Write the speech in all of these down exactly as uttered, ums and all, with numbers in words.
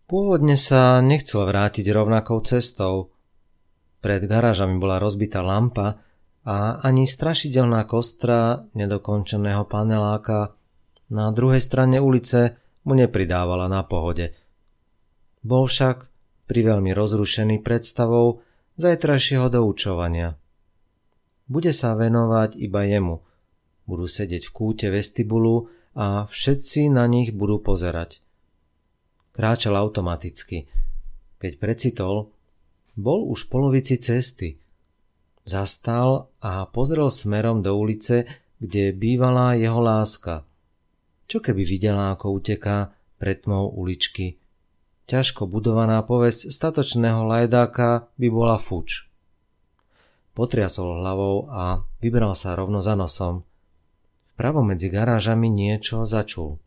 Pôvodne sa nechcel vrátiť rovnakou cestou. Pred garážami bola rozbitá lampa a ani strašidelná kostra nedokončeného paneláka na druhej strane ulice mu nepridávala na pohode. Bol však priveľmi rozrušený predstavou zajtrajšieho doučovania. Bude sa venovať iba jemu. Budú sedieť v kúte vestibulu a všetci na nich budú pozerať. Kráčal automaticky. Keď precitol, bol už v polovici cesty. Zastal a pozrel smerom do ulice, kde bývala jeho láska. Čo keby videla, ako uteká pred tmou uličky? Ťažko budovaná povesť statočného lajdáka by bola fuč. Potriasol hlavou a vybral sa rovno za nosom. Vpravo medzi garážami niečo začul.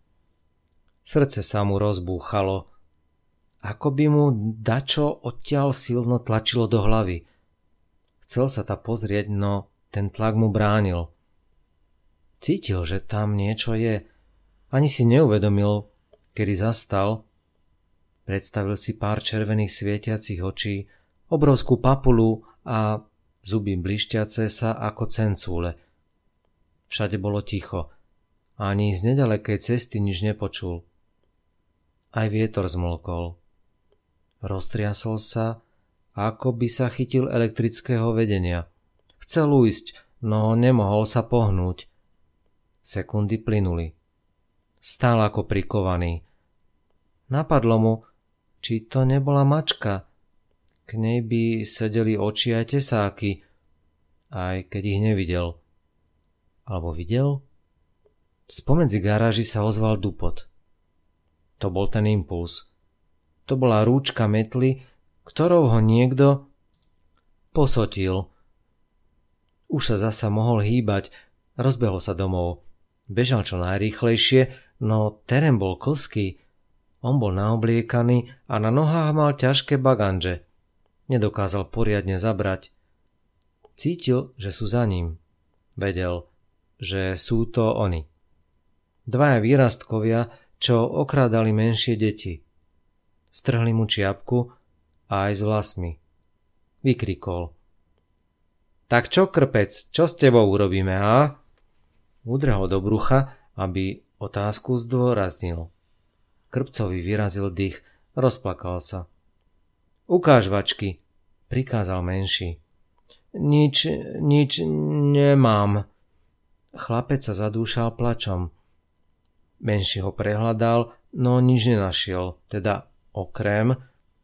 Srdce sa mu rozbúchalo, ako by mu dačo odtiaľ silno tlačilo do hlavy. Chcel sa ta pozrieť, no ten tlak mu bránil. Cítil, že tam niečo je. Ani si neuvedomil, kedy zastal. Predstavil si pár červených svietiacich očí, obrovskú papulu a zuby blišťace sa ako cencúle. Všade bolo ticho. Ani z nedalekej cesty nič nepočul. Aj vietor zmlkol. Roztriasol sa, ako by sa chytil elektrického vedenia. Chcel ujsť, no nemohol sa pohnúť. Sekundy plynuli. Stál ako prikovaný. Napadlo mu, či to nebola mačka. K nej by sedeli oči aj tesáky, aj keď ich nevidel. Alebo videl? Spomedzi garáži sa ozval dupot. To bol ten impuls. To bola rúčka metly, ktorou ho niekto posotil. Už sa zasa mohol hýbať, rozbehol sa domov. Bežal čo najrýchlejšie, no terén bol klzký. On bol naobliekaný a na nohách mal ťažké baganže. Nedokázal poriadne zabrať. Cítil, že sú za ním. Vedel, že sú to oni. Dvaja výrastkovia, čo okrádali menšie deti. Strhli mu čiapku a aj s vlasmi. Vykrikol. Tak čo, krpec, čo s tebou urobíme, ha? Udrel ho do brucha, aby otázku zdôraznil. Krpcovi vyrazil dých, rozplakal sa. Ukáž vačky, prikázal menší. Nič, nič nemám. Chlapec sa zadúšal plačom. Menší ho prehľadal, no nič nenašiel, teda okrem.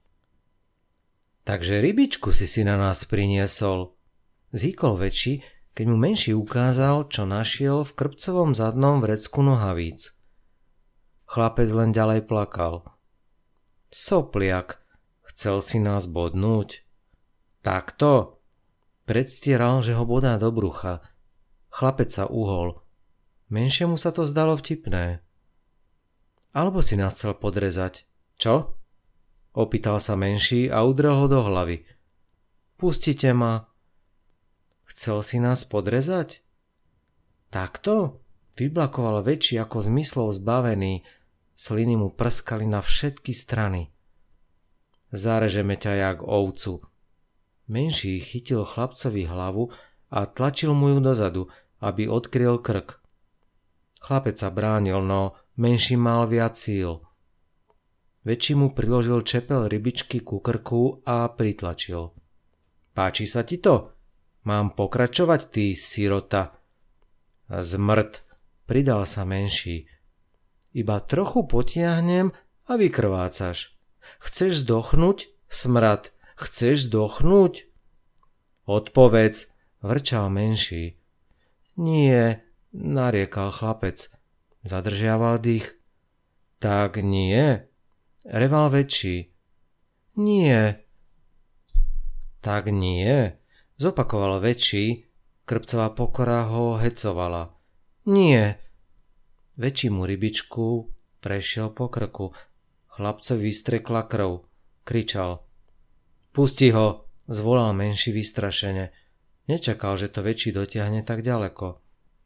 Takže rybičku si si na nás priniesol. Zhýkol väčší, keď mu menší ukázal, čo našiel v krpcovom zadnom vrecku nohavíc. Chlapec len ďalej plakal. Sopliak, chcel si nás bodnúť? Takto? Predstieral, že ho bodá do brucha. Chlapec sa uhol. Menšiemu sa to zdalo vtipné. Alebo si nás chcel podrezať. Čo? Opýtal sa menší a udrel ho do hlavy. Pustite ma. Chcel si nás podrezať? Takto? Vyblakoval väčší ako zmyslov zbavený. Sliny mu prskali na všetky strany. Zarežeme ťa jak ovcu. Menší chytil chlapcovi hlavu a tlačil mu ju dozadu, aby odkryl krk. Chlapec sa bránil, no menší mal viac síl. Väčší mu priložil čepel rybičky ku krku a pritlačil. Páči sa ti to? Mám pokračovať, ty sirota? Zmrt, pridal sa menší. Iba trochu potiahnem a vykrvácaš. Chceš zdochnúť, smrad? Chceš zdochnúť? Odpovedz, vrčal menší. Nie, nariekal chlapec. Zadržiaval dých. Tak nie, reval väčší. Nie. Tak nie, zopakoval väčší. Krpcová pokora ho hecovala. Nie. Väčší mu rybičku prešiel po krku. Chlapcovi vystrekla krv. Kričal. Pusti ho, zvolal menší vystrašene. Nečakal, že to väčší dotiahne tak ďaleko.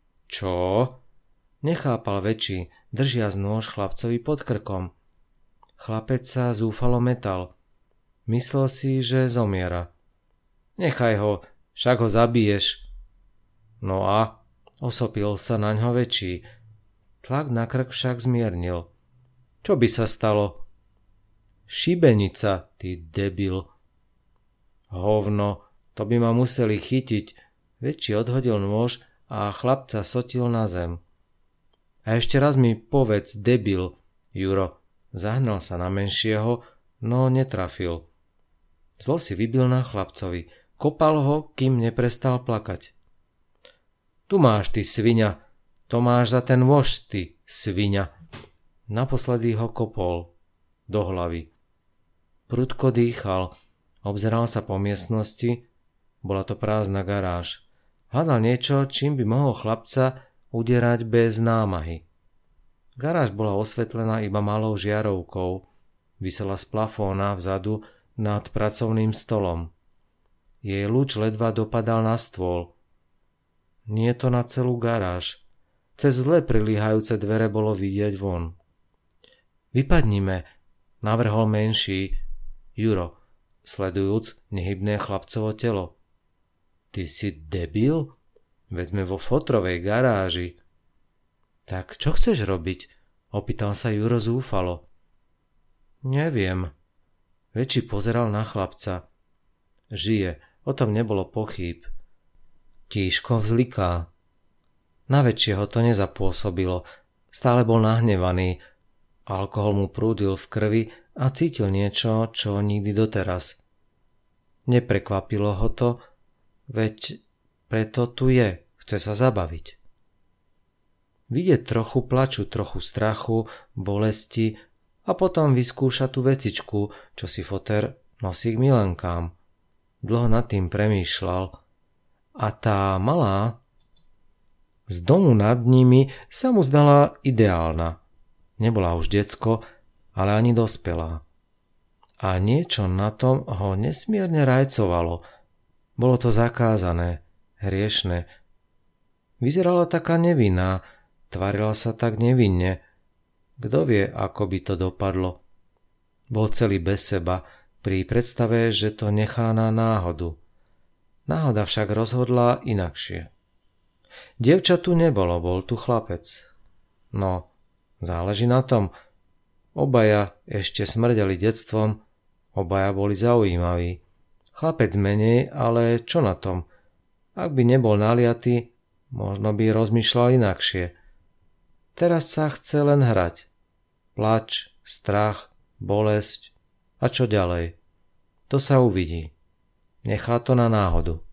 Čo? Nechápal väčší, držiac nôž chlapcovi pod krkom. Chlapec sa zúfalo metal. Myslel si, že zomiera. Nechaj ho, však ho zabiješ. No a? Osopil sa naňho väčší. Tlak na krk však zmiernil. Čo by sa stalo? Šibenica, ty debil. Hovno, to by ma museli chytiť. Väčší odhodil nôž a chlapca sotil na zem. A ešte raz mi povedz, debil, Juro. Zahnal sa na menšieho, no netrafil. Zlo si vybil na chlapcovi. Kopal ho, kým neprestal plakať. Tu máš, ty sviňa. To máš za ten vož, ty sviňa. Naposledy ho kopol. Do hlavy. Prudko dýchal. Obzeral sa po miestnosti. Bola to prázdna garáž. Hľadal niečo, čím by mohol chlapca udierať bez námahy. Garáž bola osvetlená iba malou žiarovkou. Visela z plafóna vzadu nad pracovným stolom. Jej lúč ledva dopadal na stôl. Nie to na celú garáž. Cez zle prilíhajúce dvere bolo vidieť von. Vypadnime, navrhol menší Juro, sledujúc nehybné chlapcovo telo. Ty si debil? Veď sme vo fotrovej garáži. Tak čo chceš robiť? Opýtal sa Juro zúfalo. Neviem. Väčší pozeral na chlapca. Žije, o tom nebolo pochýb. Tíško vzliká. Na väčšieho to nezapôsobilo. Stále bol nahnevaný. Alkohol mu prúdil v krvi a cítil niečo, čo nikdy doteraz. Neprekvapilo ho to, veď preto tu je, chce sa zabaviť. Vidieť trochu plaču, trochu strachu, bolesti a potom vyskúšať tú vecičku, čo si foter nosí k milenkám. Dlho nad tým premýšľal. A tá malá z domu nad nimi sa mu zdala ideálna. Nebola už decko, ale ani dospelá. A niečo na tom ho nesmierne rajcovalo. Bolo to zakázané, hriešne. Vyzerala taká nevinná, tvárila sa tak nevinne. Kto vie, ako by to dopadlo? Bol celý bez seba pri predstave, že to nechá na náhodu. Náhoda však rozhodla inakšie. Dievča tu nebolo, bol tu chlapec. No, záleží na tom. Obaja ešte smrdeli detstvom, obaja boli zaujímaví. Chlapec menej, ale čo na tom? Ak by nebol naliatý, možno by rozmýšľal inakšie. Teraz sa chce len hrať. Plač, strach, bolesť a čo ďalej? To sa uvidí. Nechá to na náhodu.